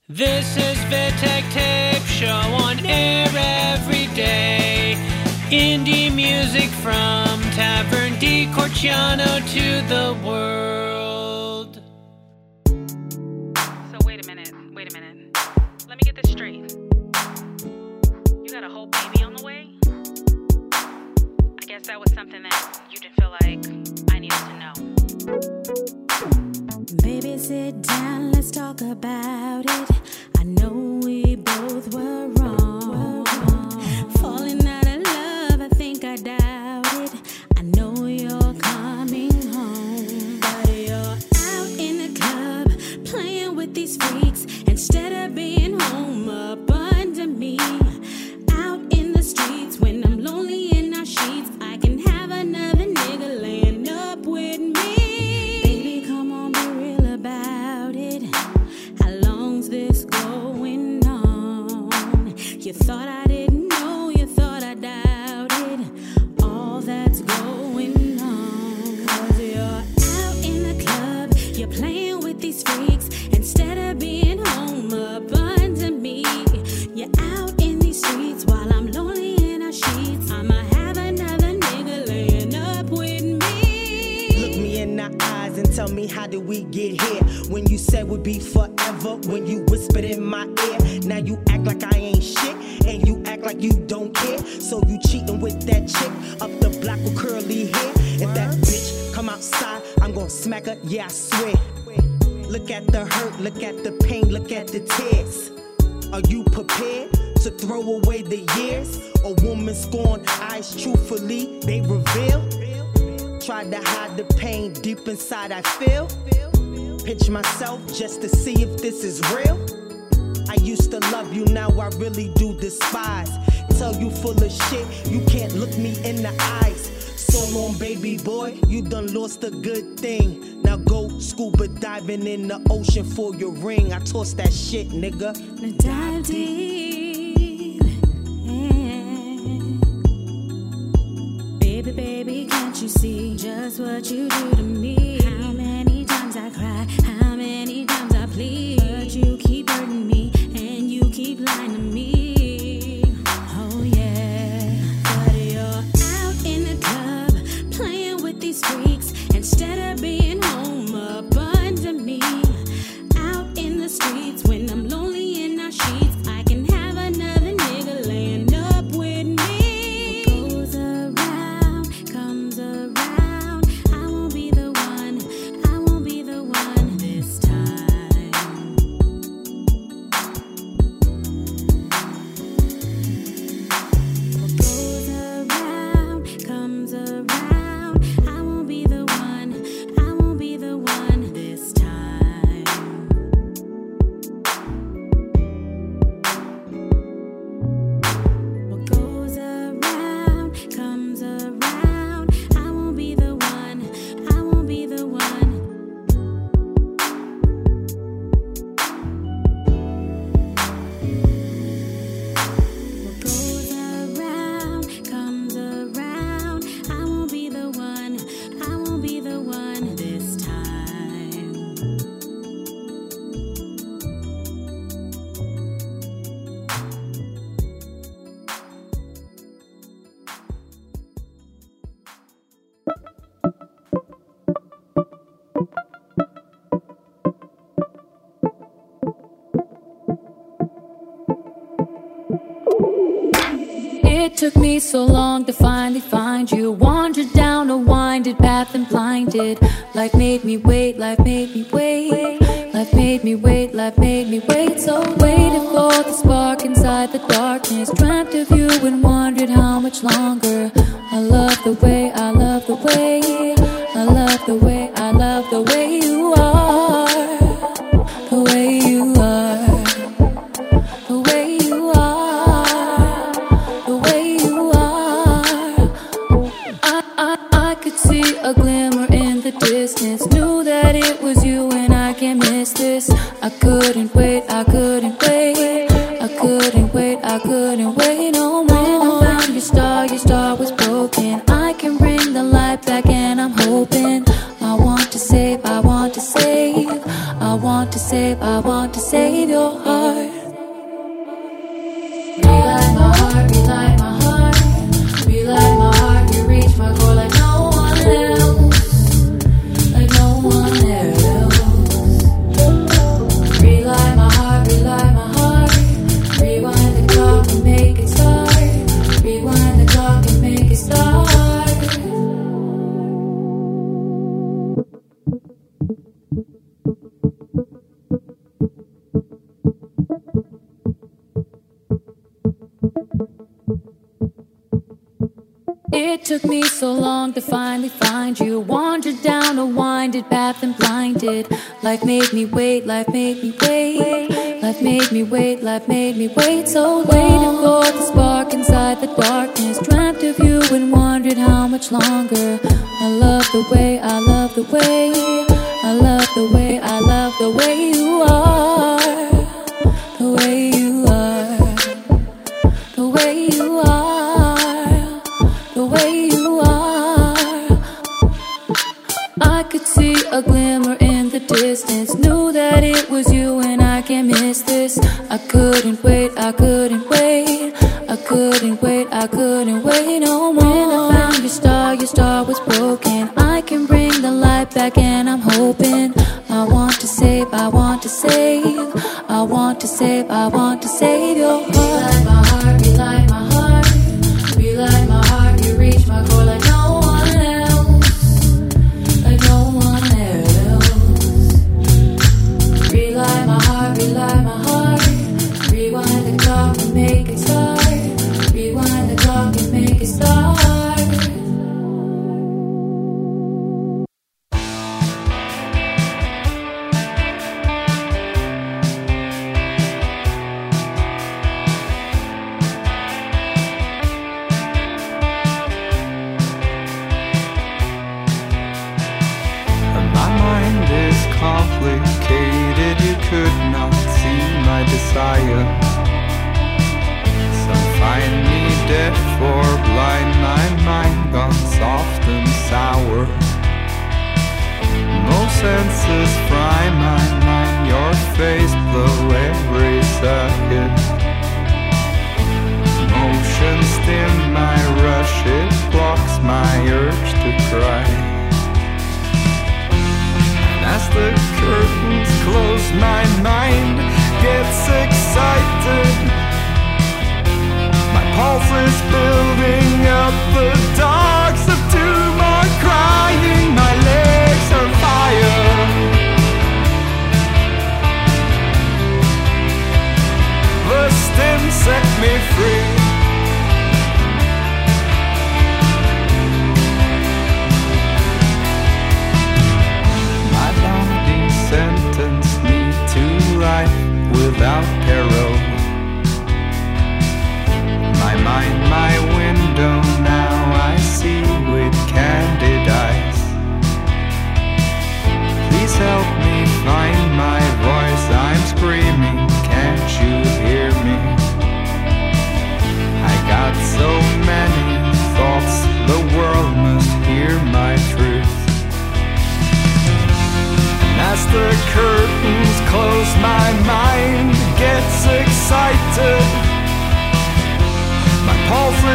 This is Vitek Tape Show on air every day. Indie music from Tavern di Corciano to the world. So wait a minute. Let me get this straight. You got a whole baby on the way? I guess that was something that you didn't feel like I needed to know. Baby, sit down, let's talk about it. I know we both were wrong. Falling out of love, I think I doubt it. I know you're coming home, but you're out in the club, playing with these freaks, instead of being home up under me. Out in the streets, when I'm lonely in our sheets, I can have another nigga laying up with me. Baby, come on, be real about it. How long's this going on? You thought I didn't know, you thought I doubted all that's going on. 'Cause you're out in the club, you're playing with these freaks, instead of being home up under me. You're out in these streets while I'm lonely in our sheets. I'ma have another nigga laying up with me. Look me in the eyes and tell me, how did we get here? When you said we'd be forever, when you whispered in my ear. Now you act like I ain't shit, and you act like you don't care. So you cheating with that chick up the block with curly hair. If that bitch come outside, I'm gonna smack her, yeah, I swear. Look at the hurt, look at the pain, look at the tears. Are you prepared to throw away the years? A woman scorned eyes, truthfully, they reveal. Tried to hide the pain deep inside I feel. Pinch myself just to see if this is real. I used to love you, now I really do despise. Tell you full of shit, you can't look me in the eyes. So long, baby boy, you done lost a good thing. Now go scuba diving in the ocean for your ring. I tossed that shit, nigga. Now dive deep, yeah. Baby, baby, can't you see just what you do to me? How many times I cry, how many times I plead, but you keep hurting me and you keep lying to me. Oh yeah, but you're out in the club, playing with these freaks, instead of being home up under me. Out in the streets, when I'm lonely in our sheets, I can have another nigga laying up with me. What goes around, comes around. I won't be the one, I won't be the one this time. What goes around, comes around. I won't be the one, I won't be the one this time. What goes around, comes around. I won't be the one, I won't be the one. What goes around, comes around. I won't be the one, I won't be the one this time. It took me so long to finally find you. Wandered down a winded path and blinded. Life made me wait, life made me wait. Life made me wait, life made me wait. So waited for the spark inside the darkness. Dreamt of you and wondered how much longer. I love the way, I love the way. I love the way, I love the way you are. The way you are. The way you are. The way you are. I could see a glimmer in the distance. Knew that it was you and I can't miss this. I couldn't wait, I couldn't wait. I couldn't wait, I couldn't wait no more. When I found your star was broken. I can bring the light back and I'm hoping. I want to save, I want to save. I want to save, I I want to save your heart. Relight my heart, relight my heart, relight my heart. You reach my core like no one else, like no one else. Relight my heart, relight my heart. Rewind the clock and make it start. Rewind the clock and make it start. It took me so long to finally find you. Wandered down a winded path and blinded. Life made me wait, life made me wait. Life made me wait, life made me wait so long. Waiting for the spark inside the darkness. Dreamt of you and wondered how much longer. I love the way, I love the way, I love the way, I love the way you are. The way you are, the way you are, the way you are. I could see a glimmer in the distance. Knew that it was you and I can't miss this. I couldn't wait, I couldn't wait, I couldn't wait, I couldn't wait no more. When I found your star was broken. I can bring the light back and I'm hoping. I want to save, I want to save, I want to save, I want to save your heart. Relight my heart, relight my heart, relight my heart. You reach my core like no one else, like no one else. Relight my heart, relight my heart. Rewind the clock and make it start. Rewind the clock and make it start. Complicated, you could not see my desire. Some find me deaf or blind, my mind gone soft and sour. No senses fry my mind, your face blow every second. Motion stim my rush, it blocks my urge to cry. As the curtains close, my mind gets excited. My pulse is building up, the dogs of doom are crying. My legs are fire. The stem set me free. Sentenced me to life without peril. My mind, my window, now I see with candid eyes. Please help me find my voice, I'm screaming, can't you hear me? I got so many thoughts, the world must hear my truth. As the curtains close, my mind gets excited. My pulse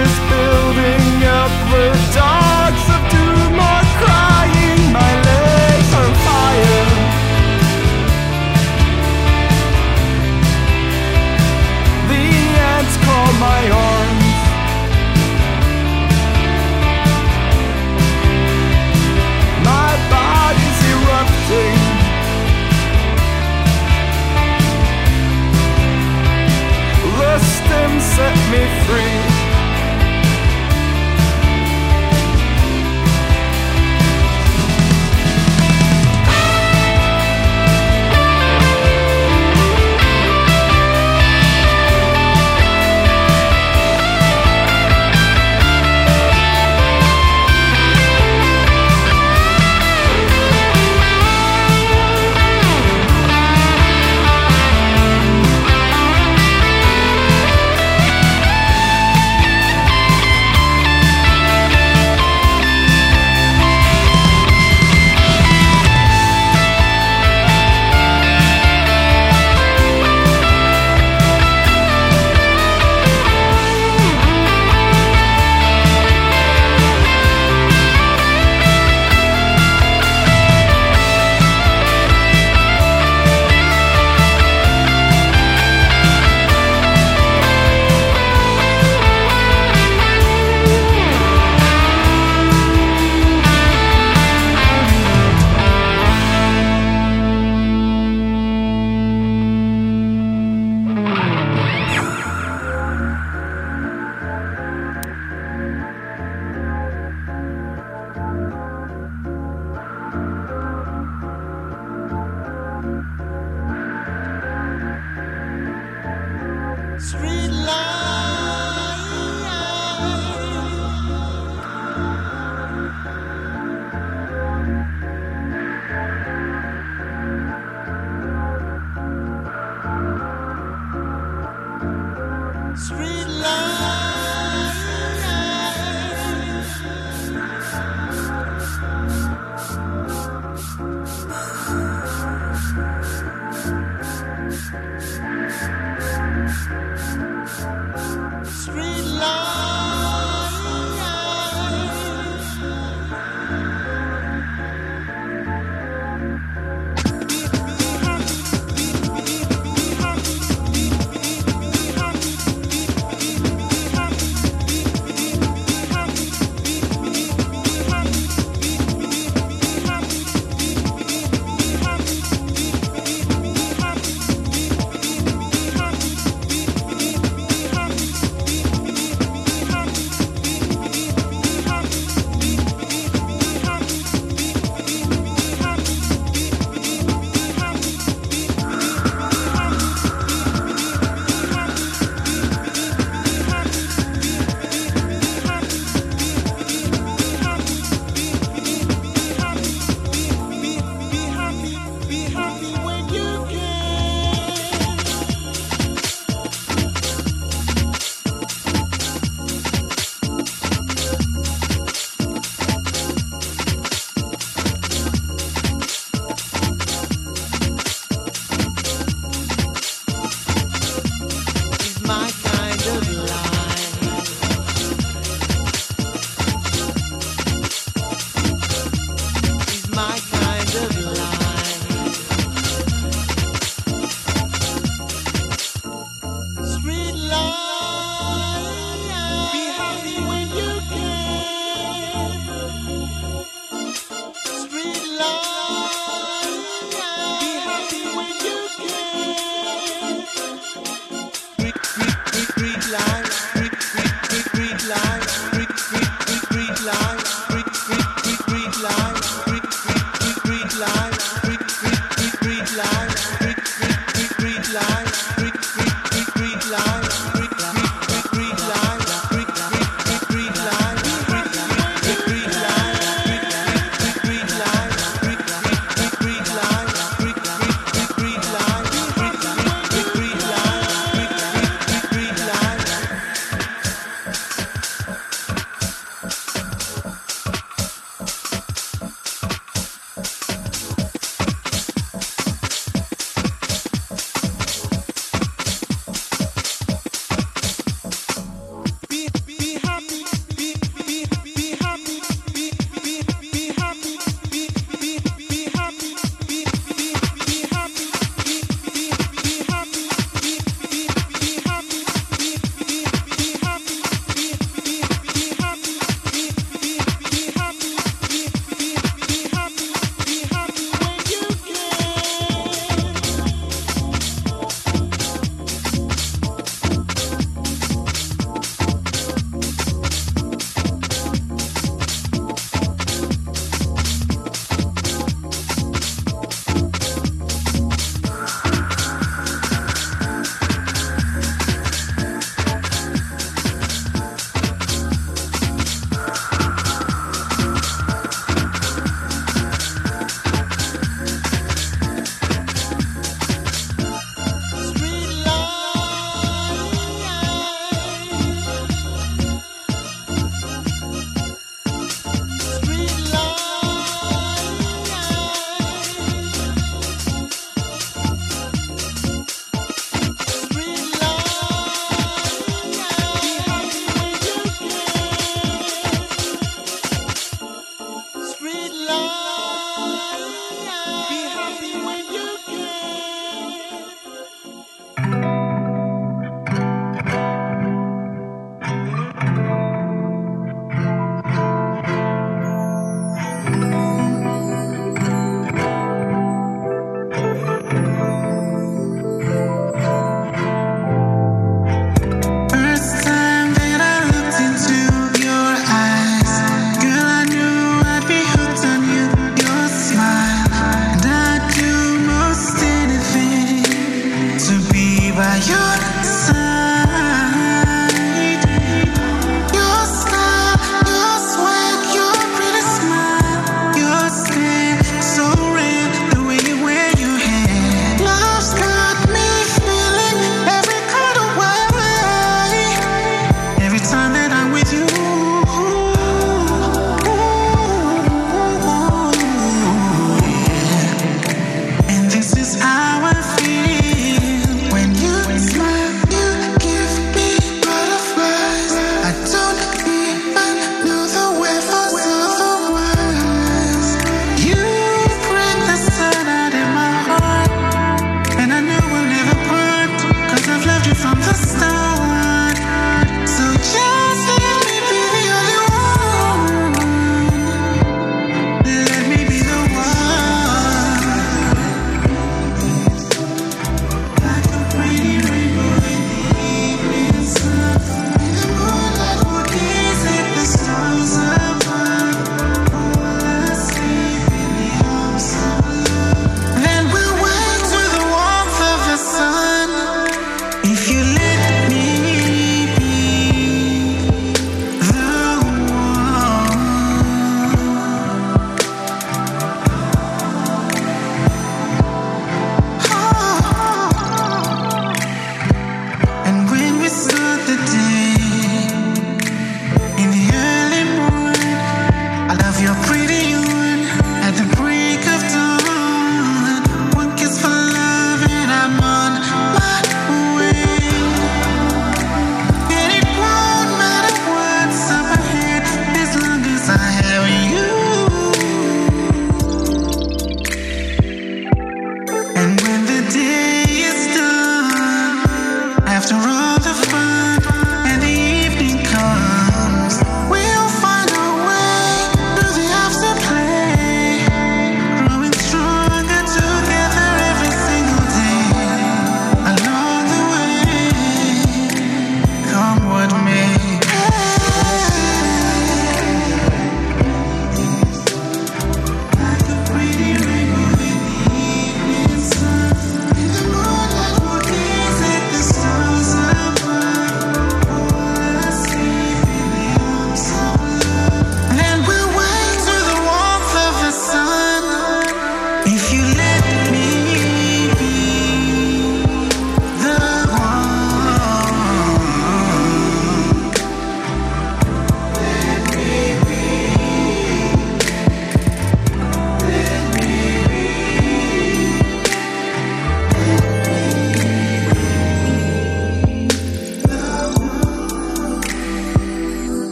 Along the way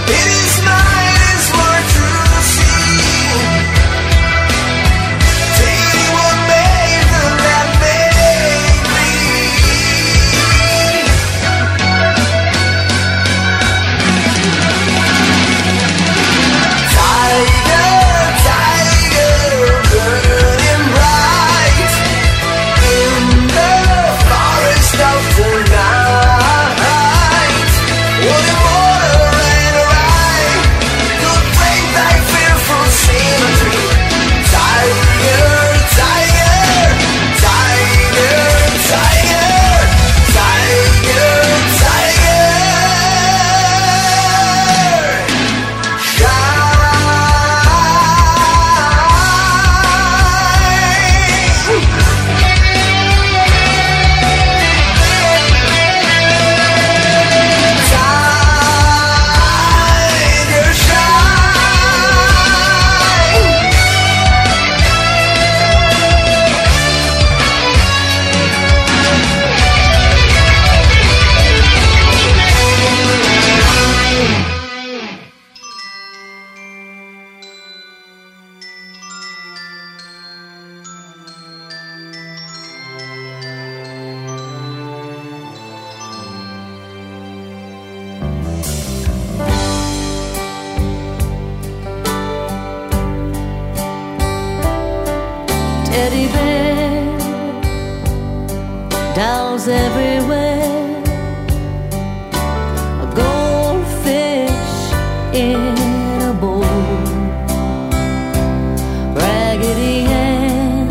teddy bear, dolls everywhere, a goldfish in a bowl, Raggedy Ann,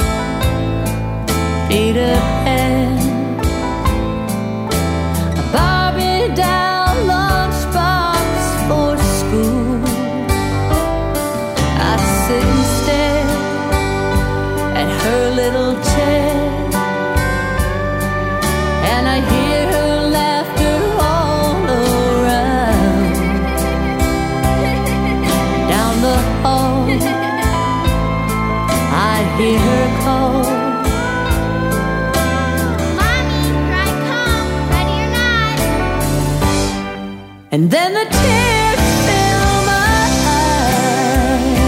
Peter Pan, a Barbie doll lunchbox for school. I sit and stare at her little chair, and I hear her laughter all around. Down the hall, I hear her call, Mommy, here I come, ready or not. and then the tears fill my eyes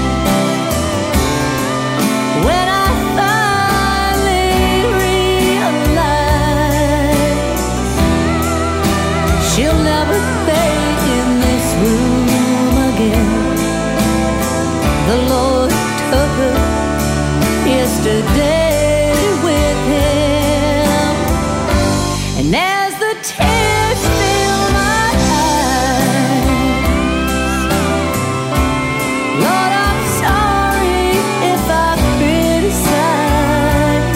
when I finally realize she'll never stay in this room again. The Lord took her yesterday with him, and as the tears fill my eyes, Lord, I'm sorry if I criticize.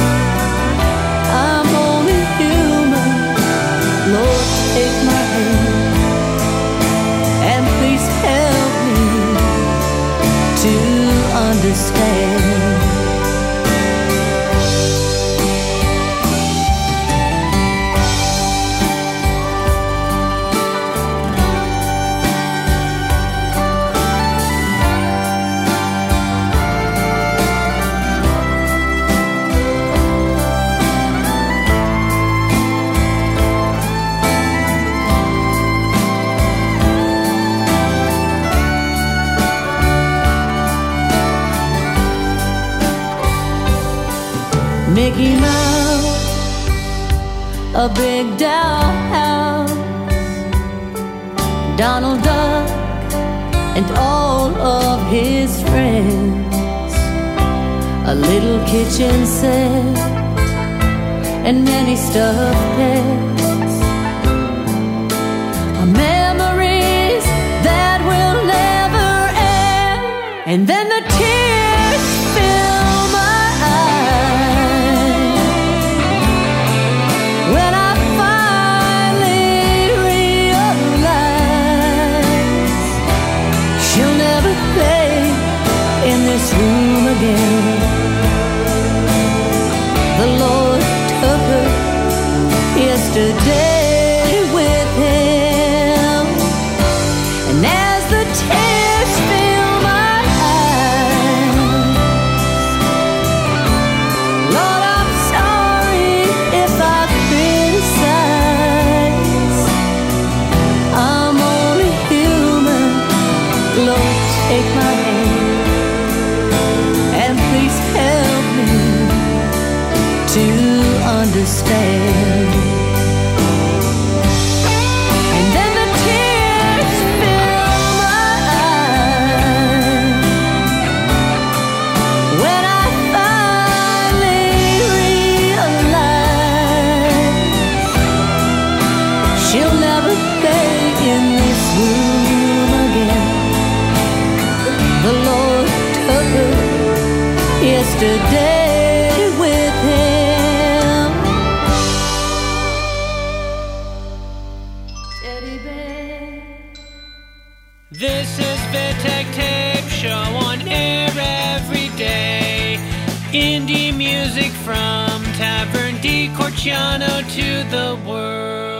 I'm only human. Lord, take my hand and please help me to understand. Mickey Mouse, a big dollhouse, Donald Duck and all of his friends, a little kitchen set and many stuffed pets, memories that will never end. And then the tears fill my eyes when I finally realize she'll never play in this room again. The Lord took her yesterday with him, and as the tears fill my eyes, in this room again. The Lord took her yesterday with him. Teddy bear. This is Vittek Tape Show on air every day. Indie music from Tavern di Corciano to the world.